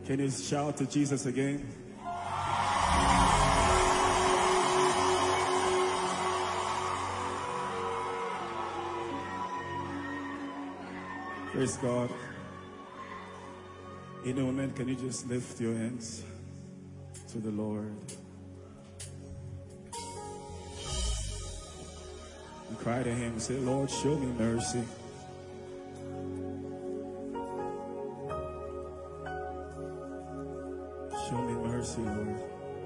Can you shout to Jesus again? Praise God. In a moment, can you just lift your hands to the Lord? And cry to Him, say, Lord, show me mercy. Show me mercy, Lord.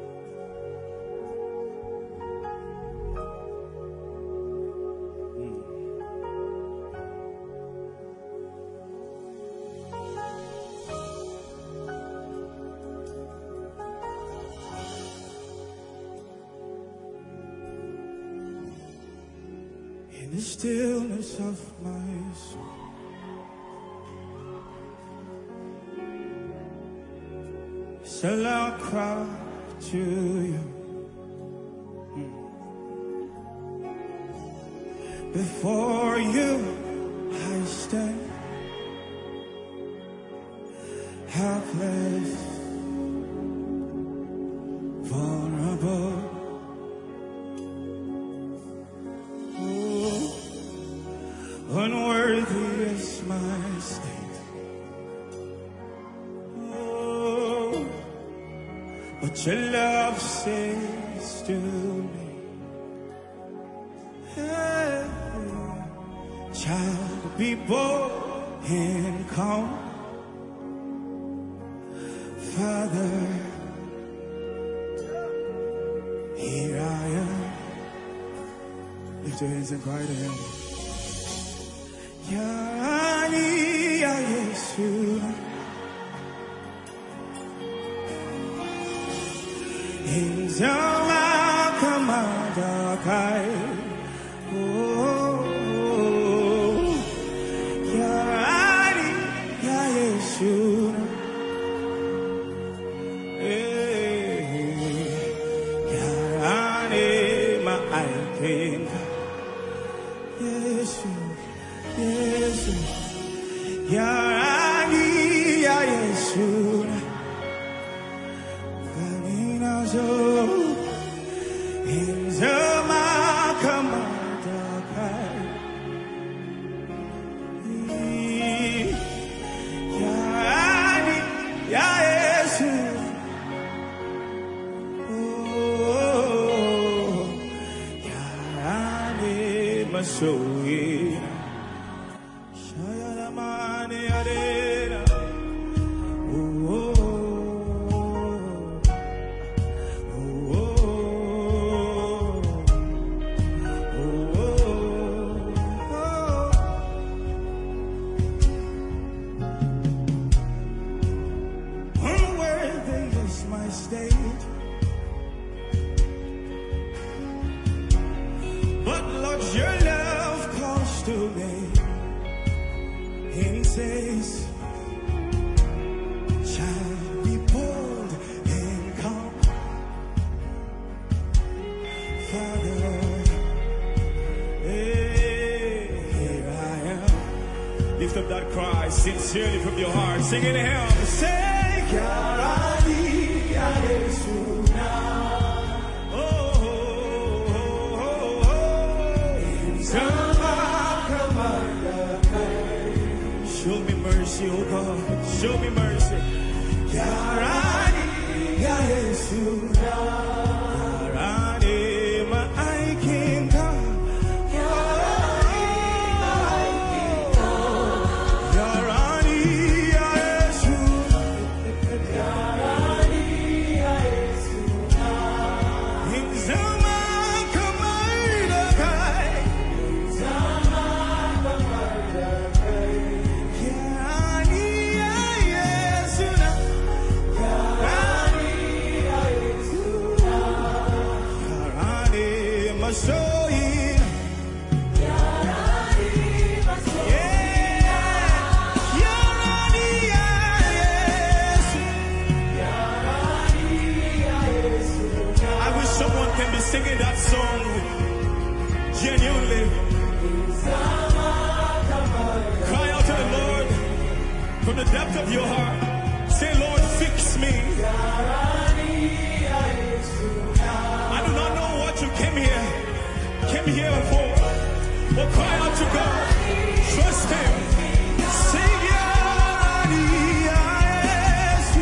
In the stillness of my soul, shall I cry to you? Before you I stand, helpless, vulnerable. Unworthy is my state. Oh, but your love says to me, hey, child, be bold and calm. Father, here I am. Lift your hands and cry to Him. Yani ya Yesu, inzama kamadakai. Oh, yani ya Yesu, yani maikenga Yesu. Yesu, Yani ya Yesu, kanina zo inzama kamadakai. Yani ya Yesu, oh, Yani masoi. But Lord, your love calls to me and says, child, be bold and calm. Father, here I am. Lift up that cry sincerely from your heart. Sing it to Him. Say, Yarani, Yahesuna. Show me mercy, oh God. Show me mercy. Yarani, ya Yesu, Yarani, my King God. Yarani, ya Yesu, Yarani, ya Yesu, in Zama Kamadakai, Zama Kamadakai. Singing that song genuinely. Cry out to the Lord from the depth of your heart. Say, Lord, fix me. I do not know what you came here for. But cry out to God. Trust Him. Sing Yarani, Yesu.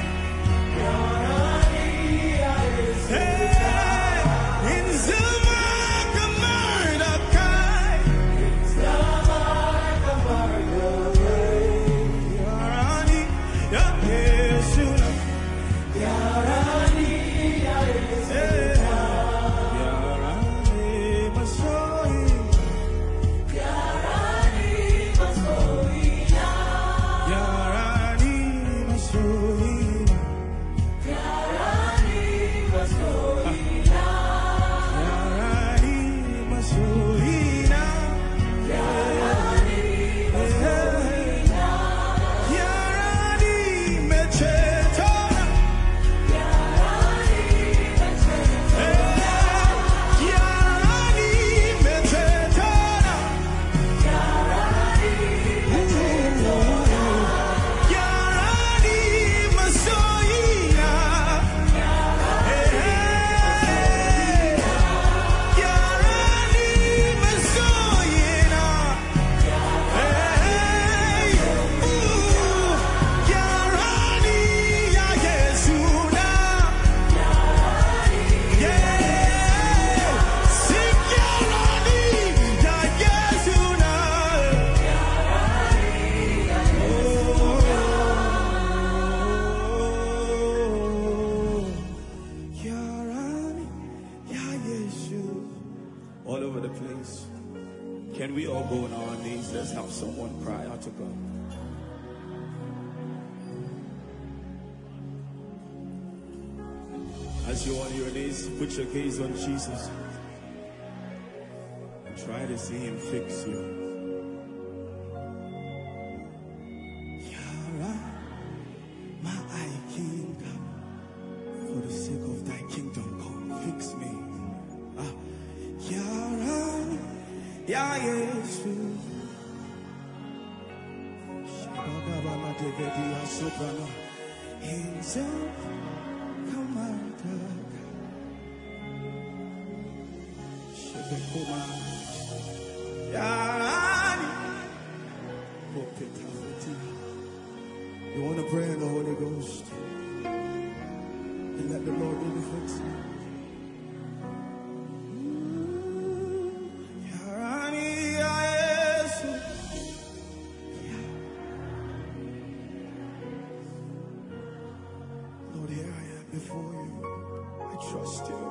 Hey, in Zalmaka Mardakai. Yarani, Yesu. Yarani, Yesu. Yarani, Masoi. All over the place. Can we all go on our knees? Let's have someone cry out to God. As you're on your knees, put your gaze on Jesus and try to see Him fix you. Yara, my eye king, for the sake of thy kingdom, come fix me. Yara, Ya Yesu. Shababa matevedi asoprano. Hinza kamata. Shebekoma. Yara. Hospitality. You want to pray in the Holy Ghost and let the Lord really fix you. Before you, I trust you.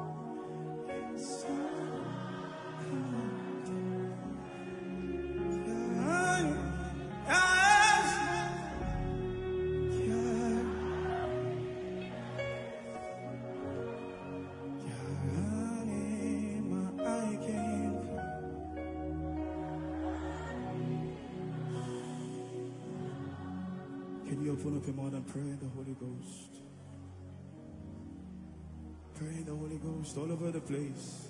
Can you open up your mouth and pray in the Holy Ghost? Pray in the Holy Ghost all over the place.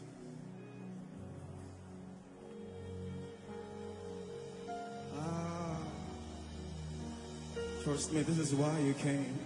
Trust me, this is why you came.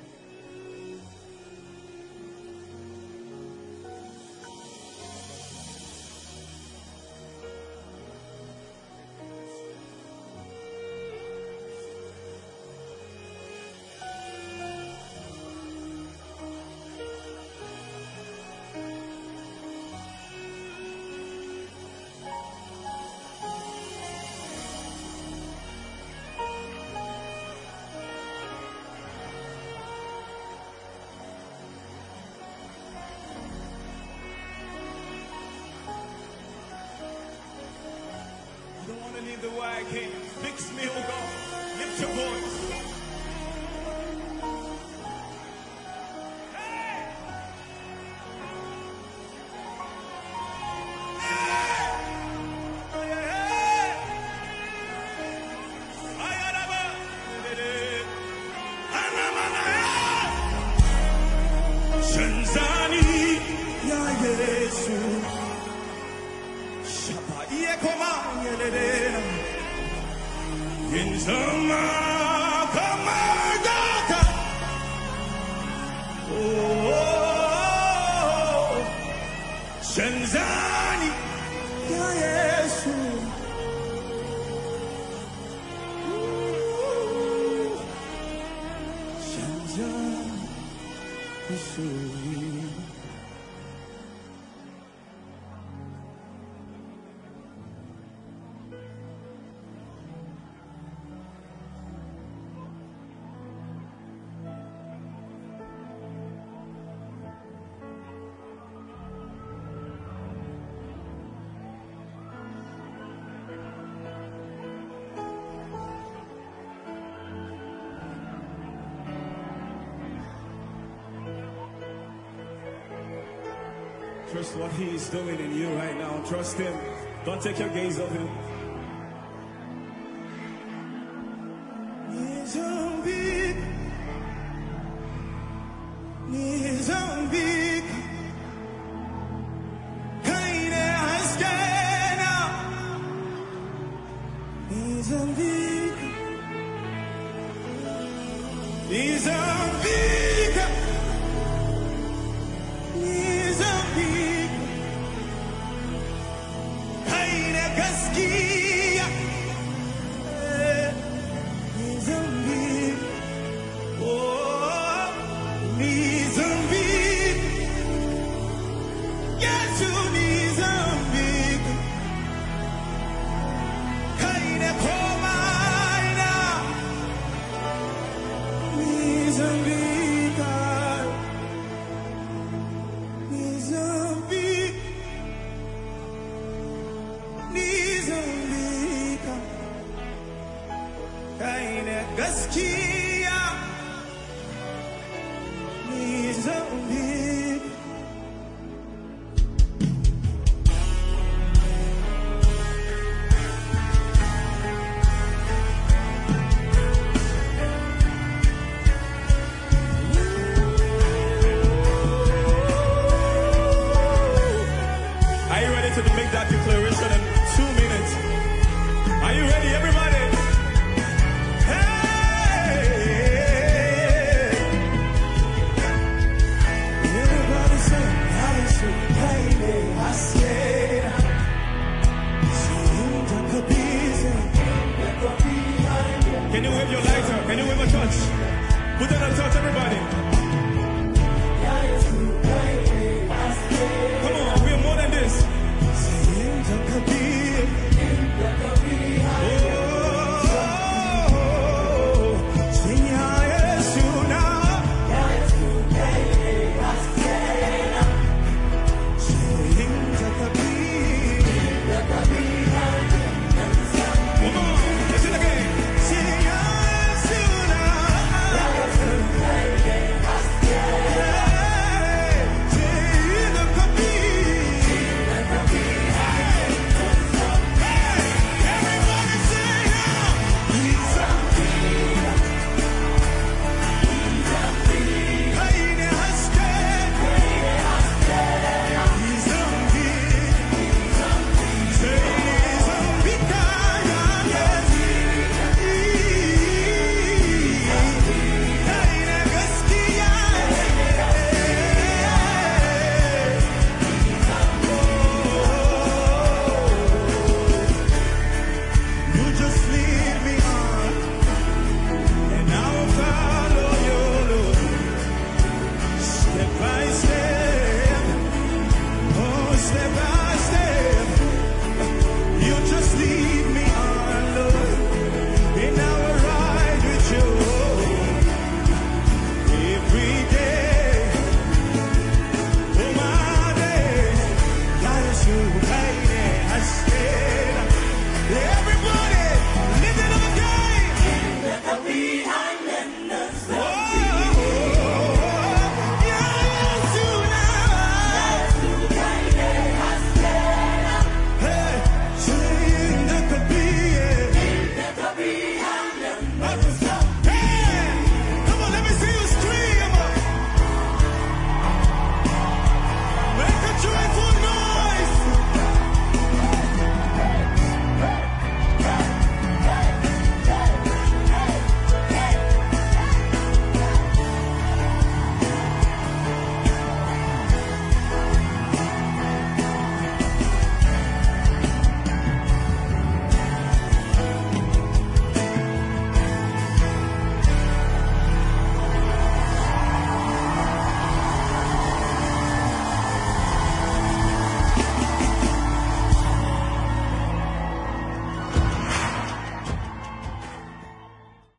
The way I came. Fix me, oh God. Lift your voice. Hey! Shenzani ya Yesu. Shapa iye koma yelede. In Zalmaka Mardakai. Trust what he is doing in you right now. Trust him. Don't take your gaze off him. Can you wave your lighter? Can you wave a touch? Put on a touch, everybody.